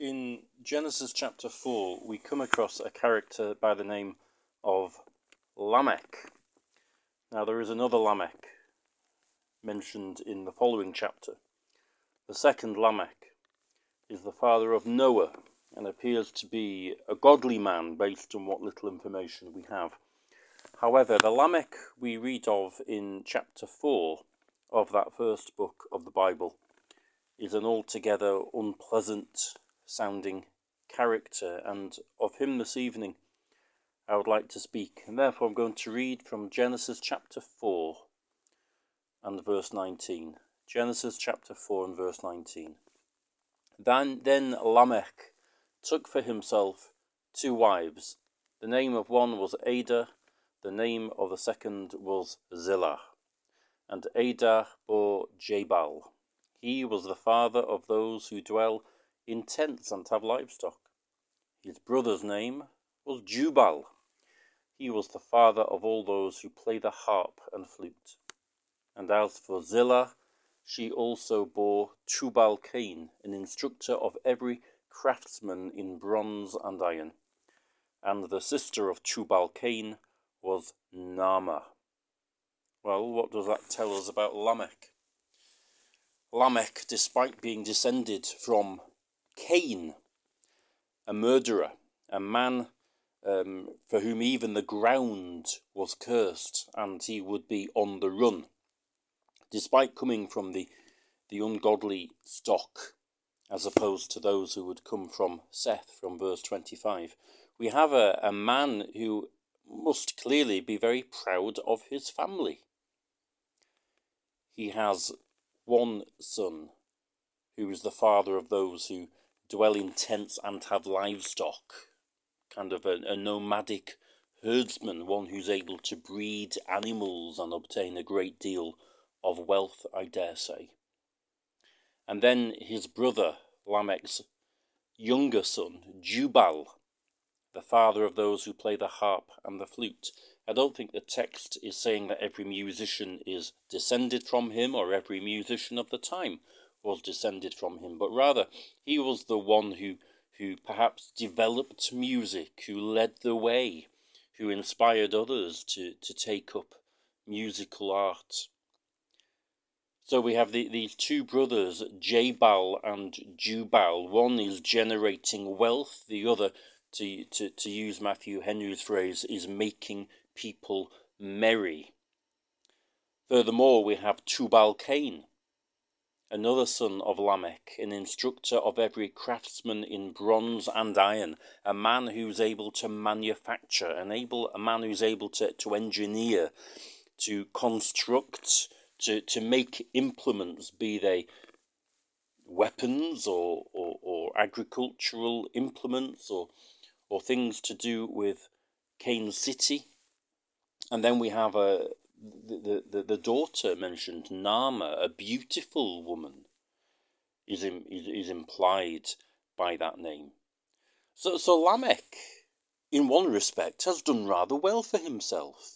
In Genesis chapter 4, we come across a character by the name of Lamech. Now, there is another Lamech mentioned in the following chapter. The second Lamech is the father of Noah and appears to be a godly man based on what little information we have. However, the Lamech we read of in chapter 4 of that first book of the Bible is an altogether unpleasant sounding character, and of him this evening I would like to speak, and therefore I'm going to read from Genesis chapter 4 and verse 19. Genesis chapter 4 and verse 19. Then Lamech took for himself 2 wives. The name of one was Adah, the name of the second was Zillah. And Adah bore Jabal. He was the father of those who dwell in tents and have livestock. His brother's name was Jubal. He was the father of all those who play the harp and flute. And as for Zillah, she also bore Tubal-Cain, an instructor of every craftsman in bronze and iron. And the sister of Tubal-Cain was Naamah. Well, what does that tell us about Lamech? Lamech, despite being descended from Cain, a murderer, a man for whom even the ground was cursed and he would be on the run, despite coming from the ungodly stock, as opposed to those who would come from Seth, from verse 25, we have a man who must clearly be very proud of his family. He has one son who is the father of those who dwell in tents and have livestock, kind of a nomadic herdsman, one who's able to breed animals and obtain a great deal of wealth, I dare say. And then his brother, Lamech's younger son, Jubal, the father of those who play the harp and the flute. I don't think the text is saying that every musician is descended from him or every musician of the time was descended from him, but rather he was the one who perhaps developed music, who led the way, who inspired others to take up musical art. So we have these 2 brothers, Jabal and Jubal. One is generating wealth, the other, to use Matthew Henry's phrase, is making people merry. Furthermore, we have Tubal-Cain, another son of Lamech, an instructor of every craftsman in bronze and iron, a man who's able to manufacture, a man who's able to engineer, to construct, to make implements, be they weapons or agricultural implements or things to do with Cain City. And then we have the daughter mentioned, Naamah, a beautiful woman, is implied by that name. So Lamech, in one respect, has done rather well for himself.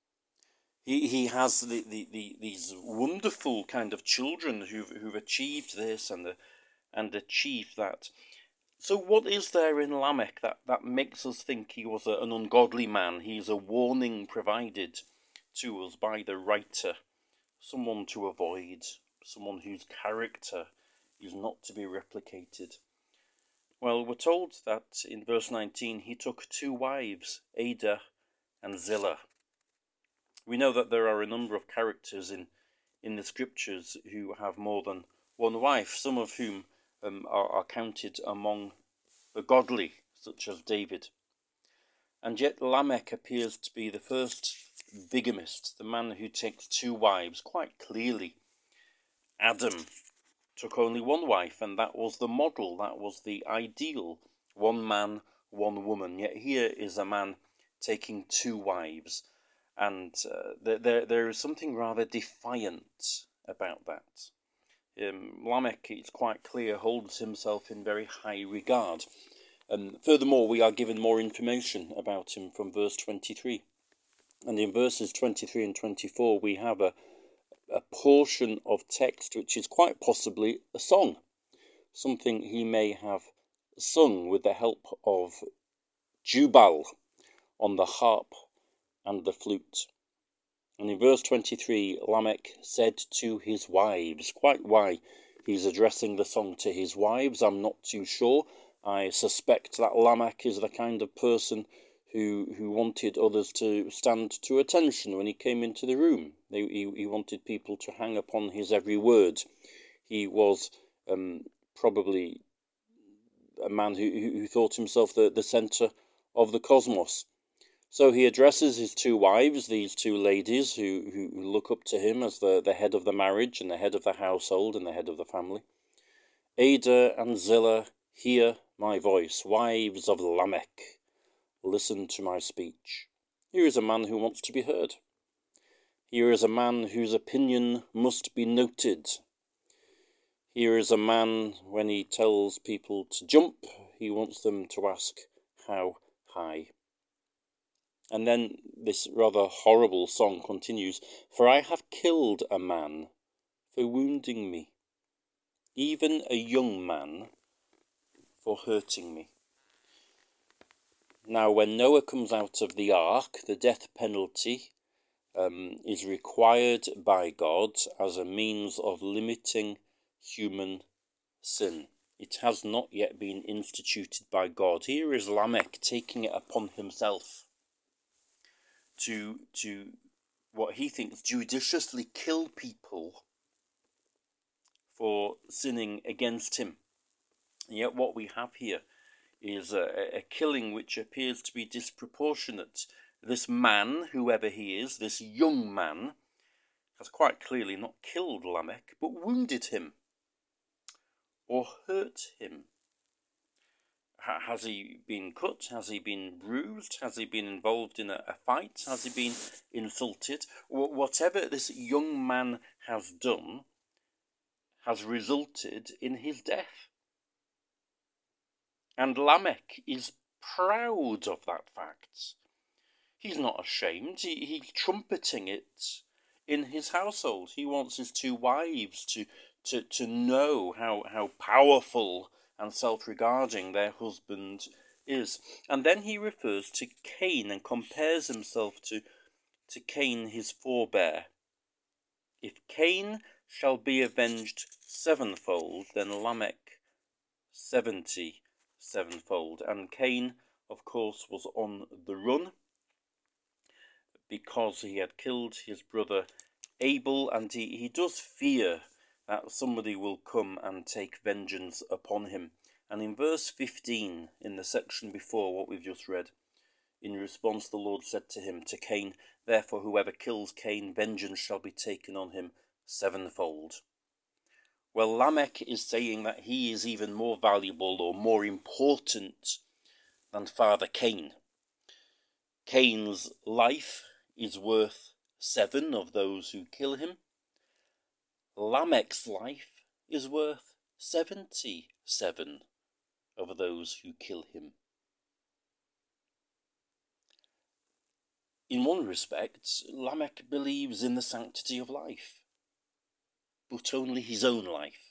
He has these wonderful kind of children who've achieved this and achieved that. So what is there in Lamech that makes us think he was an ungodly man? He's a warning provided to us by the writer, someone to avoid, someone whose character is not to be replicated. Well, we're told that in verse 19 he took 2 wives, Adah and Zillah. We know that there are a number of characters in the scriptures who have more than one wife, some of whom are counted among the godly, such as David. And yet Lamech appears to be the first bigamist, the man who takes 2 wives, quite clearly. Adam took only 1 wife, and that was the model, that was the ideal, 1 man, 1 woman. Yet here is a man taking 2 wives, and there is something rather defiant about that. Lamech, it's quite clear, holds himself in very high regard. Furthermore, we are given more information about him from verse 23. And in verses 23 and 24, we have a portion of text which is quite possibly a song, something he may have sung with the help of Jubal on the harp and the flute. And in verse 23, Lamech said to his wives, quite why he's addressing the song to his wives, I'm not too sure. I suspect that Lamech is the kind of person who wanted others to stand to attention when he came into the room. He wanted people to hang upon his every word. He was probably a man who thought himself the centre of the cosmos. So he addresses his two wives, these two ladies who look up to him as the head of the marriage and the head of the household and the head of the family. Ada and Zillah, hear my voice. Wives of Lamech, listen to my speech. Here is a man who wants to be heard. Here is a man whose opinion must be noted. Here is a man, when he tells people to jump, he wants them to ask how high. And then this rather horrible song continues, for I have killed a man for wounding me, even a young man for hurting me. Now, when Noah comes out of the ark, the death penalty is required by God as a means of limiting human sin. It has not yet been instituted by God. Here is Lamech taking it upon himself to what he thinks judiciously kill people for sinning against him. And yet what we have here is a killing which appears to be disproportionate. This man, whoever he is, this young man, has quite clearly not killed Lamech, but wounded him or hurt him. Has he been cut? Has he been bruised? Has he been involved in a fight? Has he been insulted? Whatever this young man has done has resulted in his death. And Lamech is proud of that fact. He's not ashamed. He's trumpeting it in his household. He wants his two wives to know how powerful and self-regarding their husband is. And then he refers to Cain and compares himself to Cain, his forebear. If Cain shall be avenged sevenfold, then Lamech 70 sevenfold. And Cain, of course, was on the run because he had killed his brother Abel, and he does fear that somebody will come and take vengeance upon him. And in verse 15, in the section before what we've just read, in response the Lord said to him, to Cain, therefore whoever kills Cain, vengeance shall be taken on him sevenfold. Well, Lamech is saying that he is even more valuable or more important than Father Cain. Cain's life is worth 7 of those who kill him. Lamech's life is worth 77 of those who kill him. In one respect, Lamech believes in the sanctity of life, but only his own life.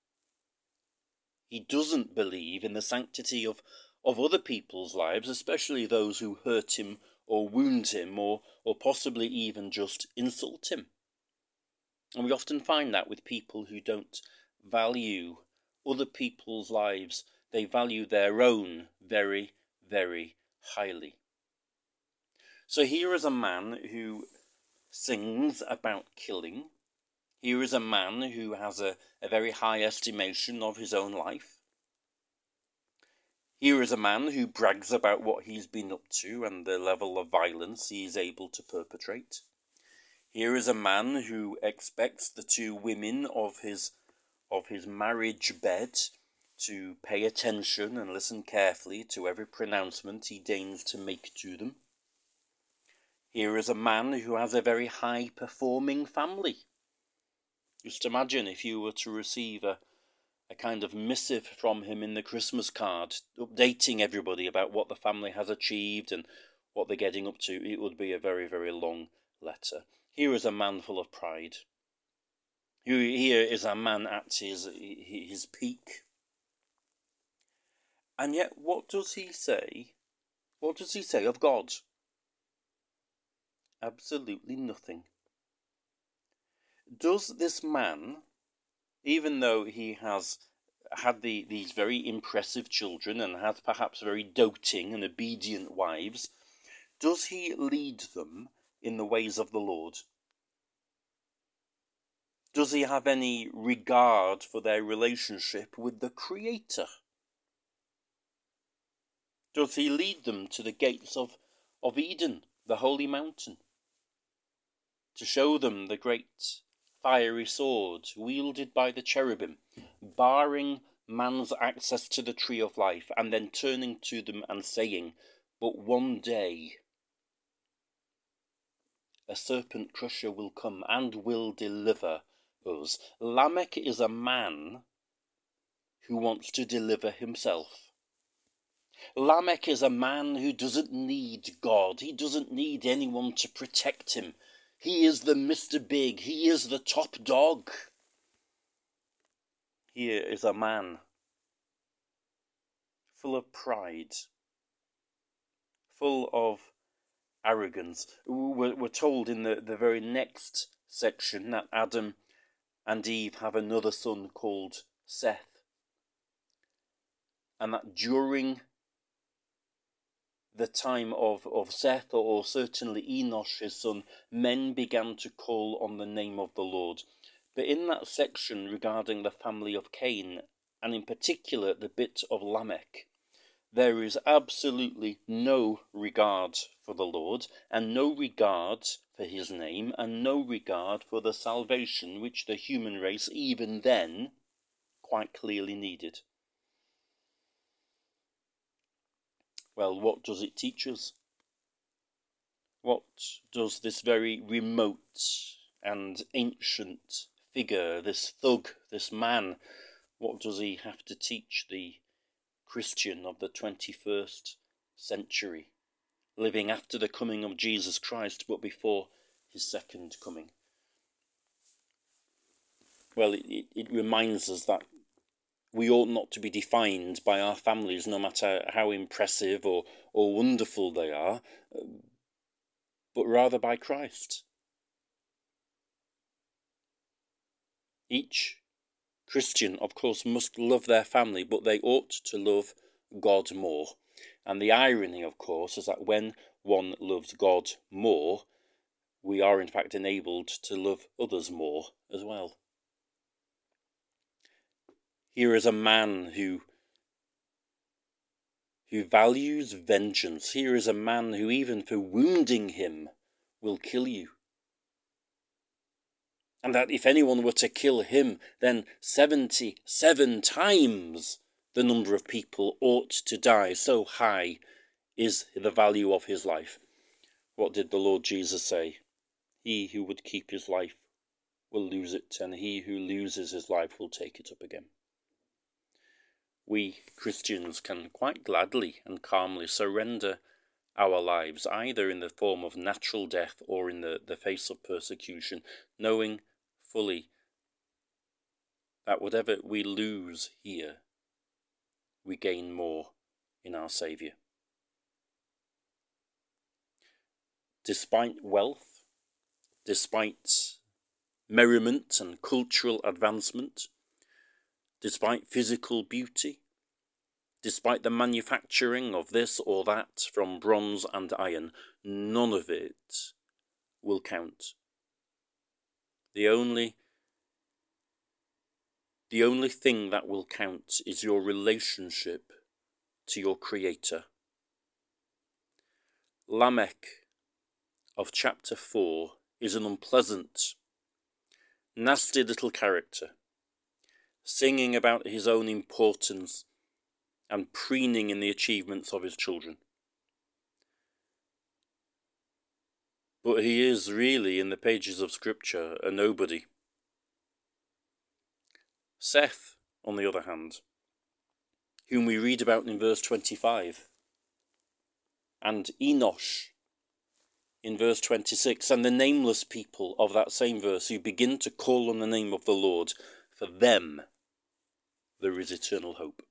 He doesn't believe in the sanctity of other people's lives, especially those who hurt him or wound him or possibly even just insult him. And we often find that with people who don't value other people's lives. They value their own very, very highly. So here is a man who sings about killing. Here is a man who has a very high estimation of his own life. Here is a man who brags about what he's been up to and the level of violence he is able to perpetrate. Here is a man who expects the two women of his marriage bed to pay attention and listen carefully to every pronouncement he deigns to make to them. Here is a man who has a very high-performing family. Just imagine if you were to receive a kind of missive from him in the Christmas card, updating everybody about what the family has achieved and what they're getting up to. It would be a very, very long letter. Here is a man full of pride. Here is a man at his peak. And yet, what does he say? What does he say of God? Absolutely nothing. Does this man, even though he has had these very impressive children and has perhaps very doting and obedient wives, does he lead them in the ways of the Lord? Does he have any regard for their relationship with the Creator? Does he lead them to the gates of Eden, the holy mountain, to show them the great fiery sword wielded by the cherubim, barring man's access to the tree of life, and then turning to them and saying, "But one day a serpent crusher will come and will deliver us"? Lamech is a man who wants to deliver himself. Lamech is a man who doesn't need God. He doesn't need anyone to protect him. He is the Mr. Big. He is the top dog. Here is a man full of pride, full of arrogance. We're told in the very next section that Adam and Eve have another son called Seth, and that during the time of Seth, or certainly Enosh, his son, men began to call on the name of the Lord. But in that section regarding the family of Cain, and in particular the bit of Lamech, there is absolutely no regard for the Lord, and no regard for his name, and no regard for the salvation which the human race even then quite clearly needed. Well, what does it teach us? What does this very remote and ancient figure, this thug, this man, what does he have to teach the Christian of the 21st century, living after the coming of Jesus Christ, but before his second coming? Well, it reminds us that we ought not to be defined by our families, no matter how impressive or wonderful they are, but rather by Christ. Each Christian, of course, must love their family, but they ought to love God more. And the irony, of course, is that when one loves God more, we are in fact enabled to love others more as well. Here is a man who values vengeance. Here is a man who, even for wounding him, will kill you. And that if anyone were to kill him, then 77 times the number of people ought to die. So high is the value of his life. What did the Lord Jesus say? He who would keep his life will lose it, and he who loses his life will take it up again. We Christians can quite gladly and calmly surrender our lives, either in the form of natural death or in the face of persecution, knowing fully that whatever we lose here, we gain more in our Saviour. Despite wealth, despite merriment and cultural advancement, despite physical beauty, despite the manufacturing of this or that from bronze and iron, none of it will count. The only thing that will count is your relationship to your Creator. Lamech of chapter 4 is an unpleasant, nasty little character, singing about his own importance and preening in the achievements of his children. But he is really, in the pages of Scripture, a nobody. Seth, on the other hand, whom we read about in verse 25, and Enosh in verse 26, and the nameless people of that same verse who begin to call on the name of the Lord, for them there is eternal hope.